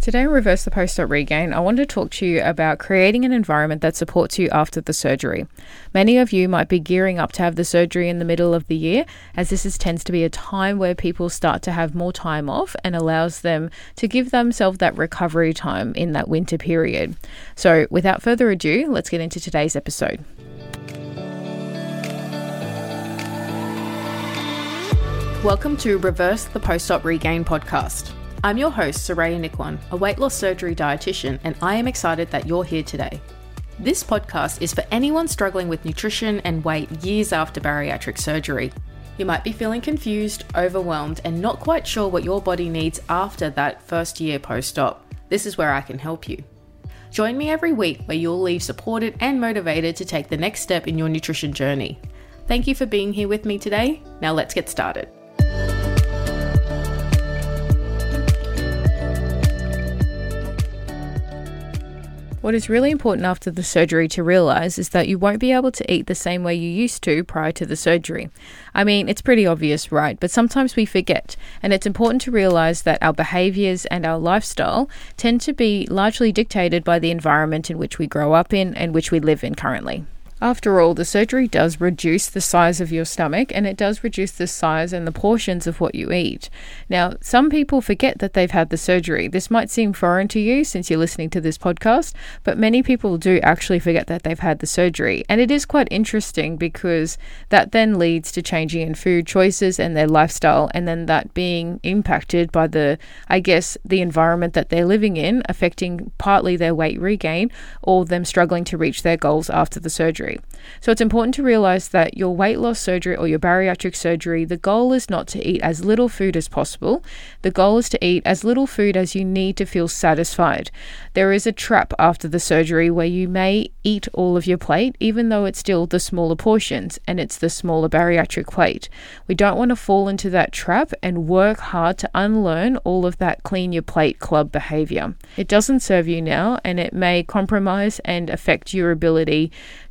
Today on Reverse the Post-Op Regain, I want to talk to you about creating an environment that supports you after the surgery. Many of you might be gearing up to have the surgery in the middle of the year, as tends to be a time where people start to have more time off and allows them to give themselves that recovery time in that winter period. So without further ado, let's get into today's episode. Welcome to Reverse the Post-Op Regain podcast. I'm your host, Soraya Nikwan, a weight loss surgery dietitian, and I am excited that you're here today. This podcast is for anyone struggling with nutrition and weight years after bariatric surgery. You might be feeling confused, overwhelmed, and not quite sure what your body needs after that first year post-op. This is where I can help you. Join me every week where you'll leave supported and motivated to take the next step in your nutrition journey. Thank you for being here with me today. Now let's get started. What is really important after the surgery to realize is that you won't be able to eat the same way you used to prior to the surgery. I mean, it's pretty obvious, right? But sometimes we forget, and it's important to realize that our behaviors and our lifestyle tend to be largely dictated by the environment in which we grow up in and which we live in currently. After all, the surgery does reduce the size of your stomach, and it does reduce the size and the portions of what you eat. Now, some people forget that they've had the surgery. This might seem foreign to you since you're listening to this podcast, but many people do actually forget that they've had the surgery. And it is quite interesting because that then leads to changing in food choices and their lifestyle, and then that being impacted by the environment that they're living in, affecting partly their weight regain or them struggling to reach their goals after the surgery. So it's important to realize that your weight loss surgery or your bariatric surgery, the goal is not to eat as little food as possible. The goal is to eat as little food as you need to feel satisfied. There is a trap after the surgery where you may eat all of your plate, even though it's still the smaller portions and it's the smaller bariatric plate. We don't want to fall into that trap and work hard to unlearn all of that clean your plate club behavior. It doesn't serve you now, and it may compromise and affect your ability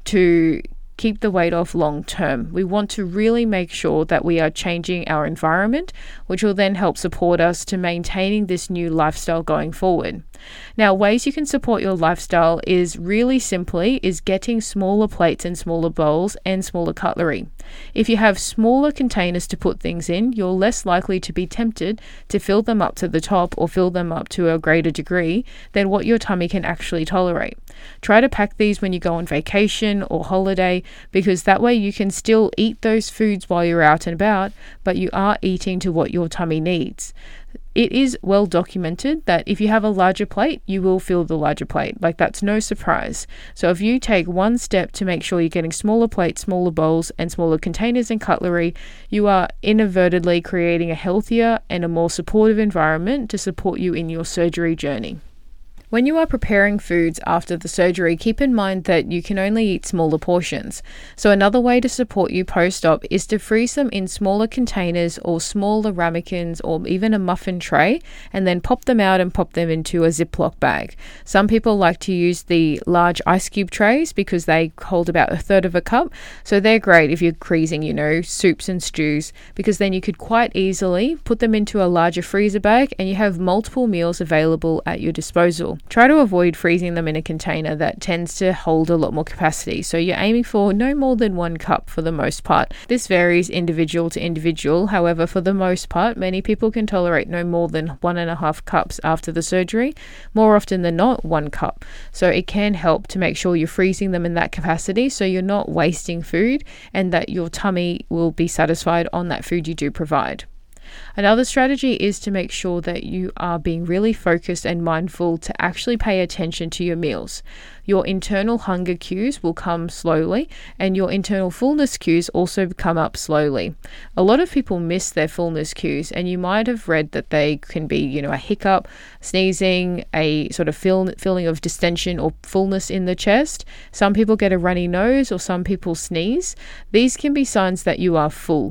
to keep the weight off long term. We want to really make sure that we are changing our environment, which will then help support us to maintaining this new lifestyle going forward. Now, ways you can support your lifestyle is really simply getting smaller plates and smaller bowls and smaller cutlery. If you have smaller containers to put things in, you're less likely to be tempted to fill them up to the top or fill them up to a greater degree than what your tummy can actually tolerate. Try to pack these when you go on vacation or holiday, because that way you can still eat those foods while you're out and about, but you are eating to what your tummy needs. It is well documented that if you have a larger plate, you will fill the larger plate. That's no surprise. So if you take one step to make sure you're getting smaller plates, smaller bowls, and smaller containers and cutlery, you are inadvertently creating a healthier and a more supportive environment to support you in your surgery journey. When you are preparing foods after the surgery, keep in mind that you can only eat smaller portions. So another way to support you post-op is to freeze them in smaller containers or smaller ramekins or even a muffin tray, and then pop them out and pop them into a Ziploc bag. Some people like to use the large ice cube trays because they hold about a third of a cup. So they're great if you're freezing, soups and stews, because then you could quite easily put them into a larger freezer bag and you have multiple meals available at your disposal. Try to avoid freezing them in a container that tends to hold a lot more capacity. So you're aiming for no more than 1 cup for the most part. This varies individual to individual. However, for the most part, many people can tolerate no more than 1.5 cups after the surgery. More often than not, 1 cup. So it can help to make sure you're freezing them in that capacity so you're not wasting food and that your tummy will be satisfied on that food you do provide. Another strategy is to make sure that you are being really focused and mindful to actually pay attention to your meals. Your internal hunger cues will come slowly, and your internal fullness cues also come up slowly. A lot of people miss their fullness cues, and you might have read that they can be, a hiccup, sneezing, a sort of feeling of distension or fullness in the chest. Some people get a runny nose or some people sneeze. These can be signs that you are full.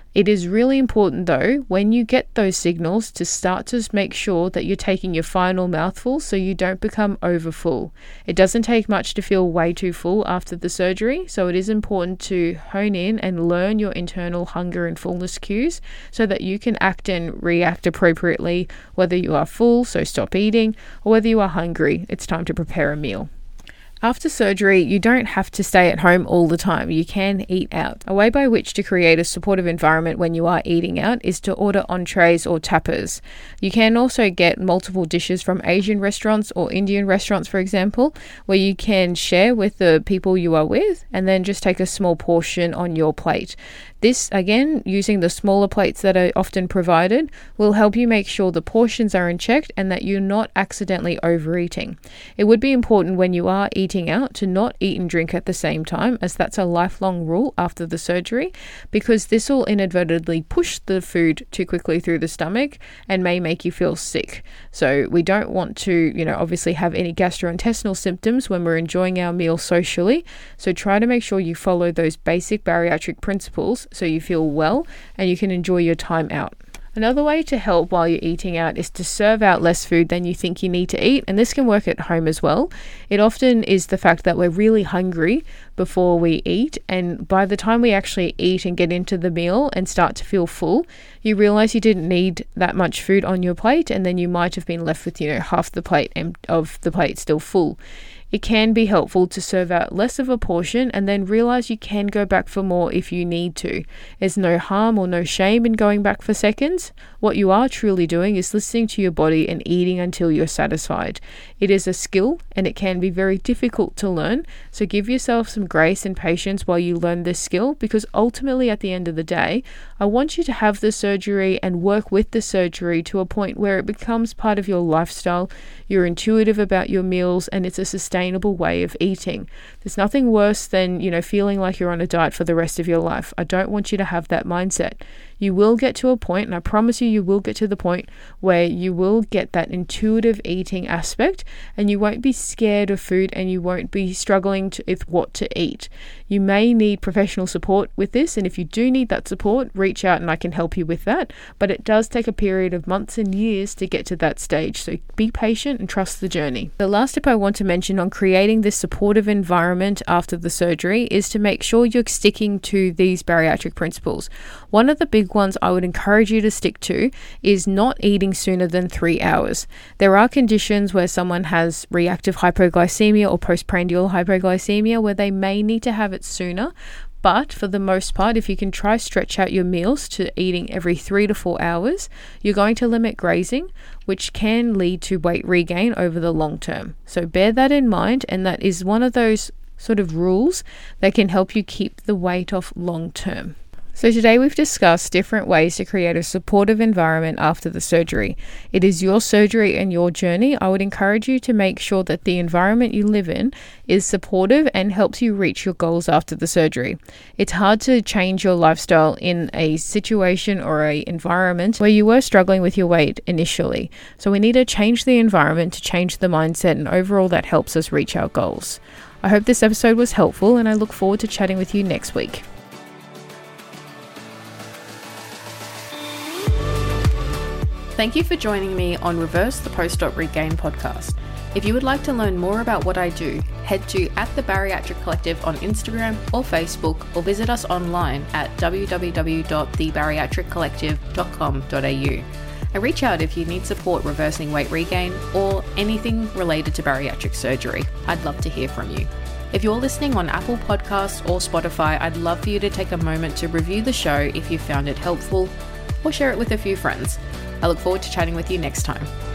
It is really important though, when you get those signals, to start to make sure that you're taking your final mouthful so you don't become overfull. It doesn't take much to feel way too full after the surgery, so it is important to hone in and learn your internal hunger and fullness cues so that you can act and react appropriately, whether you are full, so stop eating, or whether you are hungry, it's time to prepare a meal. After surgery, you don't have to stay at home all the time. You can eat out. A way by which to create a supportive environment when you are eating out is to order entrees or tapas. You can also get multiple dishes from Asian restaurants or Indian restaurants, for example, where you can share with the people you are with and then just take a small portion on your plate. This, again, using the smaller plates that are often provided, will help you make sure the portions are in check and that you're not accidentally overeating. It would be important when you are eating out to not eat and drink at the same time, as that's a lifelong rule after the surgery, because this will inadvertently push the food too quickly through the stomach and may make you feel sick. So we don't want to, obviously have any gastrointestinal symptoms when we're enjoying our meal socially. So try to make sure you follow those basic bariatric principles so you feel well and you can enjoy your time out. Another way to help while you're eating out is to serve out less food than you think you need to eat, and this can work at home as well. It often is the fact that we're really hungry before we eat, and by the time we actually eat and get into the meal and start to feel full, you realize you didn't need that much food on your plate, and then you might have been left with half the plate of the plate still full. It can be helpful to serve out less of a portion and then realize you can go back for more if you need to. There's no harm or no shame in going back for seconds. What you are truly doing is listening to your body and eating until you're satisfied. It is a skill and it can be very difficult to learn, so give yourself some grace and patience while you learn this skill, because ultimately at the end of the day, I want you to have the surgery and work with the surgery to a point where it becomes part of your lifestyle. You're intuitive about your meals and it's a sustainable way of eating. There's nothing worse than, feeling like you're on a diet for the rest of your life. I don't want you to have that mindset. You will get to a point, and I promise you will get to the point where you will get that intuitive eating aspect and you won't be scared of food and you won't be struggling with what to eat. You may need professional support with this, and if you do need that support, reach out and I can help you with that. But it does take a period of months and years to get to that stage, so be patient and trust the journey. The last tip I want to mention on creating this supportive environment after the surgery is to make sure you're sticking to these bariatric principles. One of the big ones I would encourage you to stick to is not eating sooner than 3 hours. There are conditions where someone has reactive hypoglycemia or postprandial hypoglycemia where they may need to have it sooner. But for the most part, if you can try stretch out your meals to eating every 3 to 4 hours, you're going to limit grazing, which can lead to weight regain over the long term. So bear that in mind, and that is one of those sort of rules that can help you keep the weight off long term. So today we've discussed different ways to create a supportive environment after the surgery. It is your surgery and your journey. I would encourage you to make sure that the environment you live in is supportive and helps you reach your goals after the surgery. It's hard to change your lifestyle in a situation or an environment where you were struggling with your weight initially. So we need to change the environment to change the mindset, and overall that helps us reach our goals. I hope this episode was helpful, and I look forward to chatting with you next week. Thank you for joining me on Reverse the Post-Op Regain podcast. If you would like to learn more about what I do, head to @The_Bariatric Collective on Instagram or Facebook, or visit us online at www.thebariatriccollective.com.au. And reach out if you need support reversing weight regain or anything related to bariatric surgery. I'd love to hear from you. If you're listening on Apple Podcasts or Spotify, I'd love for you to take a moment to review the show if you found it helpful, or share it with a few friends. I look forward to chatting with you next time.